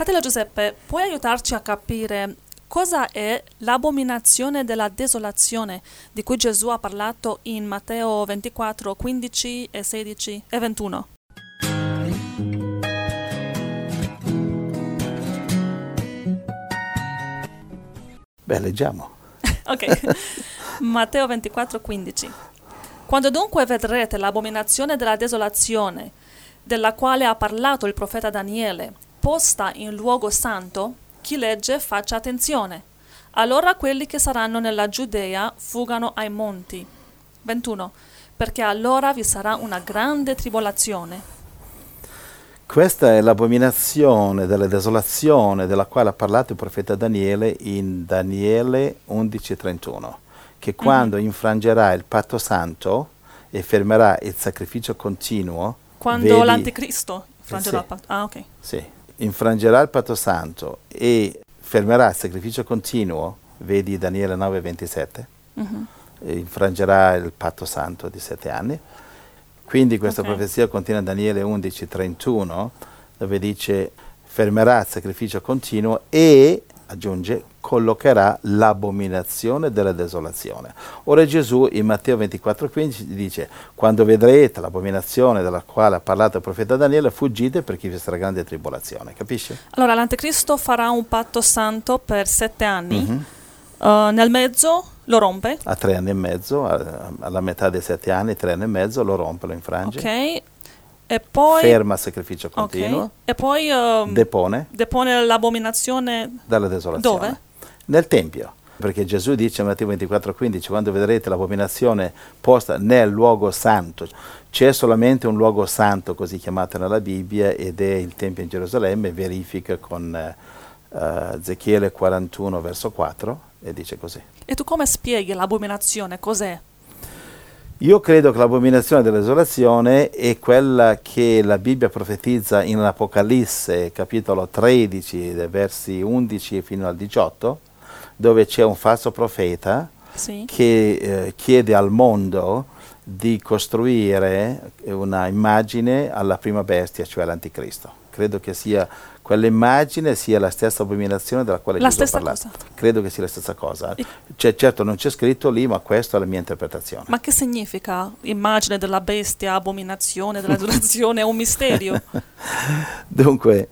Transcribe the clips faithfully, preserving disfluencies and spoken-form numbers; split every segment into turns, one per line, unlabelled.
Fratello Giuseppe, puoi aiutarci a capire cosa è l'abominazione della desolazione di cui Gesù ha parlato in Matteo ventiquattro, quindici e sedici e ventuno?
Beh, leggiamo.
Ok, Matteo ventiquattro, quindici. Quando dunque vedrete l'abominazione della desolazione, della quale ha parlato il profeta Daniele, posta in luogo santo, chi legge faccia attenzione. Allora quelli che saranno nella Giudea fugano ai monti. ventuno. Perché allora vi sarà una grande tribolazione.
Questa è l'abominazione della desolazione della quale ha parlato il profeta Daniele in Daniele undici trentuno, che quando mm-hmm. infrangerà il patto santo e fermerà il sacrificio continuo,
quando
vedi,
l'anticristo infrangerà
sì,
il patto. Ah, ok.
Sì, infrangerà il patto santo e fermerà il sacrificio continuo, vedi Daniele nove ventisette, mm-hmm. infrangerà il patto santo di sette anni. Quindi questa okay. profezia contiene Daniele undici trentuno, dove dice fermerà il sacrificio continuo e, aggiunge, collocherà l'abominazione della desolazione. Ora Gesù in Matteo ventiquattro quindici dice: quando vedrete l'abominazione della quale ha parlato il profeta Daniele, fuggite perché vi sarà grande tribolazione. Capisci?
Allora l'anticristo farà un patto santo per sette anni. Mm-hmm. Uh, nel mezzo lo rompe?
A tre anni e mezzo, a, alla metà dei sette anni, tre anni e mezzo, lo rompe, lo infrange.
Ok. E poi
ferma il sacrificio continuo.
Okay. E poi uh,
depone.
Depone l'abominazione.
Dalla desolazione.
Dove?
Nel Tempio. Perché Gesù dice in Matteo ventiquattro quindici: quando vedrete l'abominazione posta nel luogo santo. C'è solamente un luogo santo così chiamato nella Bibbia ed è il Tempio in Gerusalemme. Verifica con uh, Ezechiele quarantuno verso quattro e dice così.
E tu come spieghi l'abominazione? Cos'è?
Io credo che l'abominazione della desolazione è quella che la Bibbia profetizza in Apocalisse, capitolo tredici, versi undici fino al diciotto, dove c'è un falso profeta sì. che eh, chiede al mondo di costruire una immagine alla prima bestia, cioè l'anticristo. Credo che sia quell'immagine sia la stessa abominazione della quale
la
Gesù ha parlato.
Cosa.
Credo che sia la stessa cosa. Cioè, certo non c'è scritto lì, ma questa è la mia interpretazione.
Ma che significa immagine della bestia, abominazione della desolazione? È un misterio.
Dunque,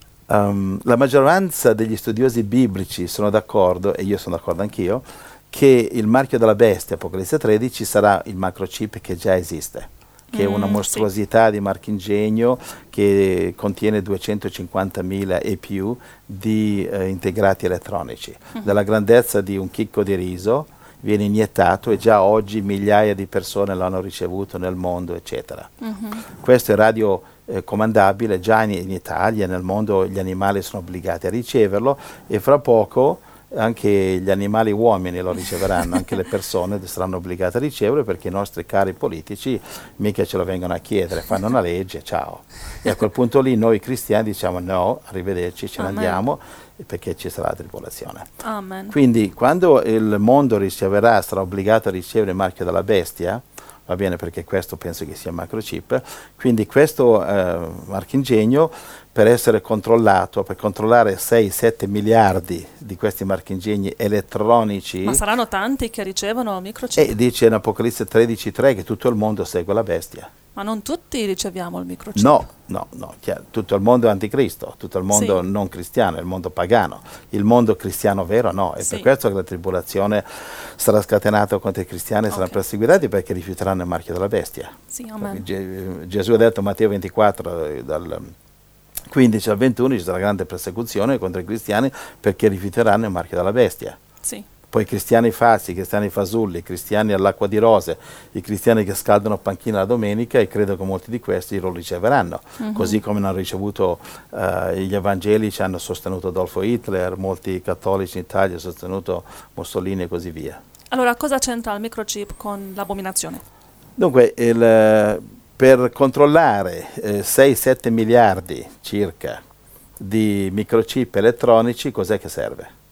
um, la maggioranza degli studiosi biblici sono d'accordo, e io sono d'accordo anch'io, che il marchio della bestia, Apocalisse tredici, sarà il microchip che già esiste, che è una mostruosità sì. di marchingegno che contiene duecentocinquantamila e più di eh, integrati elettronici. Uh-huh. Della grandezza di un chicco di riso viene iniettato e già oggi migliaia di persone lo hanno ricevuto nel mondo, eccetera. Uh-huh. Questo è radio eh, comandabile, già in, in Italia, nel mondo gli animali sono obbligati a riceverlo e fra poco anche gli animali uomini lo riceveranno, anche le persone saranno obbligate a ricevere, perché i nostri cari politici mica ce lo vengono a chiedere, fanno una legge, ciao. E a quel punto lì noi cristiani diciamo no, arrivederci, ce ne
Amen.
andiamo, perché ci sarà la tribolazione.
Amen.
Quindi quando il mondo riceverà, sarà obbligato a ricevere il marchio della bestia, va bene, perché questo penso che sia un microchip, quindi questo eh, marchingegno, per essere controllato, per controllare sei sette miliardi di questi marchingegni elettronici.
Ma saranno tanti che ricevono il microchip?
E dice in Apocalisse tredici tre che tutto il mondo segue la bestia.
Ma non tutti riceviamo il microchip?
No, no, no, chiaro, tutto il mondo è anticristo, tutto il mondo sì. non cristiano, il mondo pagano. Il mondo cristiano vero no, è sì. per questo che la tribolazione sarà scatenata contro i cristiani e okay. saranno perseguitati, perché rifiuteranno il marchio della bestia.
Sì, amen.
Ge- Gesù ha detto, Matteo ventiquattro, dal quindici al ventuno, ci sarà grande persecuzione contro i cristiani perché rifiuteranno il marchio della bestia.
Sì.
Poi i cristiani falsi, i cristiani fasulli, i cristiani all'acqua di rose, i cristiani che scaldano panchina la domenica, e credo che molti di questi lo riceveranno, uh-huh. così come hanno ricevuto uh, gli evangelici, hanno sostenuto Adolfo Hitler, molti cattolici in Italia hanno sostenuto Mussolini e così via.
Allora cosa c'entra il microchip con l'abominazione?
Dunque, il, per controllare eh, sei sette miliardi circa di microchip elettronici, cos'è che serve?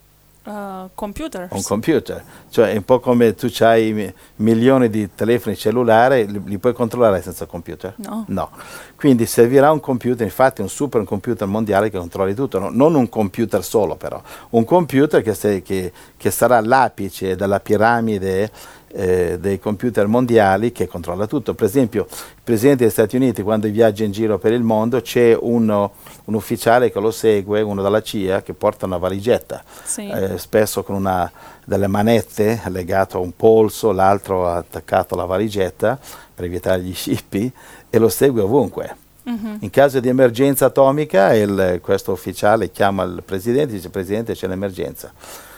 Uh, computer.
Un computer, cioè è un po' come tu hai mi- milioni di telefoni cellulari, li, li puoi controllare senza computer?
No.
No. Quindi servirà un computer, infatti un supercomputer mondiale che controlli tutto, no? Non un computer solo però, un computer che, se, che, che sarà l'apice della piramide eh, dei computer mondiali che controlla tutto. Per esempio il Presidente degli Stati Uniti quando viaggia in giro per il mondo c'è uno, un ufficiale che lo segue, uno dalla C I A, che porta una valigetta.
Sì.
Eh, spesso con una, delle manette legato a un polso, l'altro attaccato alla valigetta per evitare gli scippi e lo segue ovunque.
Mhm.
In caso di emergenza atomica il, questo ufficiale chiama il presidente e dice: Presidente, c'è l'emergenza.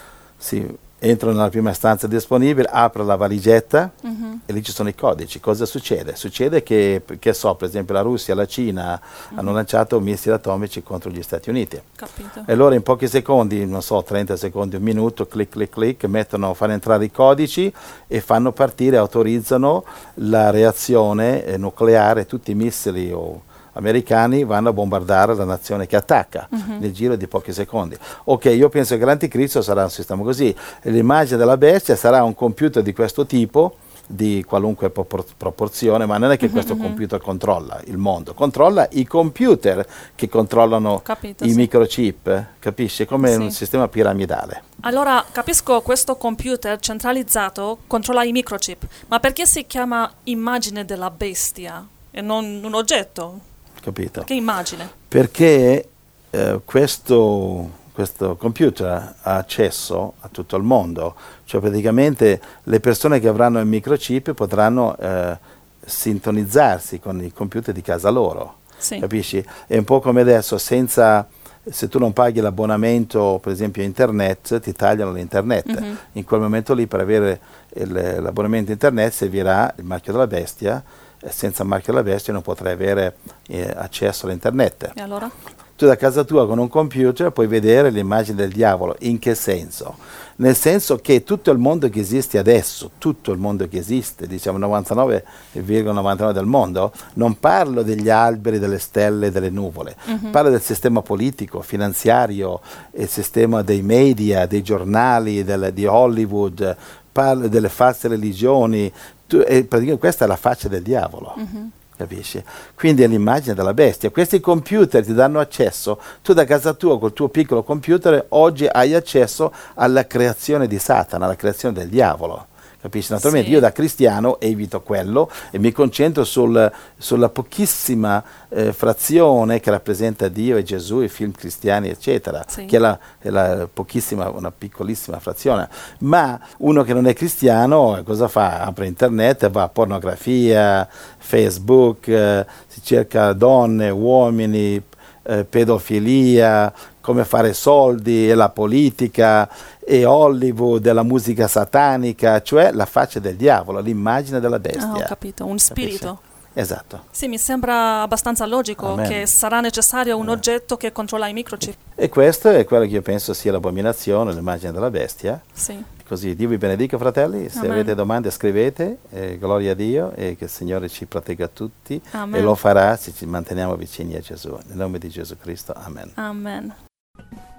Si entra nella prima stanza disponibile, apre la valigetta
Mhm.
e lì ci sono i codici. Cosa succede? Succede che, che so, per esempio la Russia e la Cina hanno lanciato missili atomici contro gli Stati Uniti.
Capito.
E loro in pochi secondi, non so, trenta secondi, un minuto, clic clic clic, mettono, fanno entrare i codici e fanno partire, autorizzano la reazione eh, nucleare. Tutti i missili o americani vanno a bombardare la nazione che attacca
Mhm.
nel giro di pochi secondi. Ok, io penso che l'anticristo sarà un sistema così. L'immagine della bestia sarà un computer di questo tipo, di qualunque propor- proporzione, ma non è che questo
Mhm.
computer controlla il mondo, controlla i computer che controllano
Capito,
i
sì.
microchip, capisci? È come
Sì.
un sistema piramidale.
Allora, capisco, questo computer centralizzato controlla i microchip, ma perché si chiama immagine della bestia e non un oggetto?
Capito?
Che immagine?
Perché eh, questo, questo computer ha accesso a tutto il mondo, cioè praticamente le persone che avranno il microchip potranno eh, sintonizzarsi con i computer di casa loro,
Sì.
capisci? È un po' come adesso, senza, se tu non paghi l'abbonamento per esempio a internet, ti tagliano l'internet.
Mhm.
In quel momento lì per avere il- l'abbonamento internet servirà il marchio della bestia. Senza il marchio della bestia non potrai avere eh, accesso all'internet.
E allora?
Tu da casa tua con un computer puoi vedere l'immagine del diavolo. In che senso? Nel senso che tutto il mondo che esiste adesso, tutto il mondo che esiste, diciamo novantanove virgola novantanove del mondo, non parlo degli alberi, delle stelle, delle nuvole,
Mhm.
parlo del sistema politico, finanziario, il sistema dei media, dei giornali, del- di Hollywood, parlo delle false religioni. Tu, e praticamente questa è la faccia del diavolo.
Mhm.
Capisci? Quindi è l'immagine della bestia. Questi computer ti danno accesso, tu da casa tua col tuo piccolo computer oggi hai accesso alla creazione di Satana, alla creazione del diavolo. Capisci? Naturalmente
Sì.
io da cristiano evito quello e mi concentro sul- sulla pochissima eh, frazione che rappresenta Dio e Gesù, i film cristiani, eccetera,
Sì.
che è, la, è la pochissima, una piccolissima frazione. Ma uno che non è cristiano, eh, cosa fa? Apre internet, va a pornografia, Facebook, eh, si cerca donne, uomini, eh, pedofilia, come fare soldi, e la politica, e Hollywood, e la musica satanica, cioè la faccia del diavolo, l'immagine della bestia.
Ah, ho capito, un spirito.
Capisci? Esatto.
Sì, mi sembra abbastanza logico
Amen.
che sarà necessario un
Eh.
oggetto che controlla i microchip.
E questo è quello che io penso sia l'abominazione, l'immagine della bestia.
Sì.
Così Dio vi benedica, fratelli. Se
Amen.
avete domande scrivete, eh, gloria a Dio e che il Signore ci protegga tutti
Amen.
e lo farà se ci manteniamo vicini a Gesù. Nel nome di Gesù Cristo, amen.
Amen.